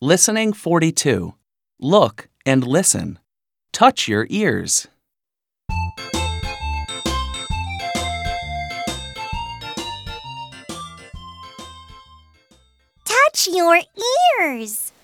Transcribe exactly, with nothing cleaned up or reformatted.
Listening forty-two. Look and listen. Touch your ears. Touch your ears.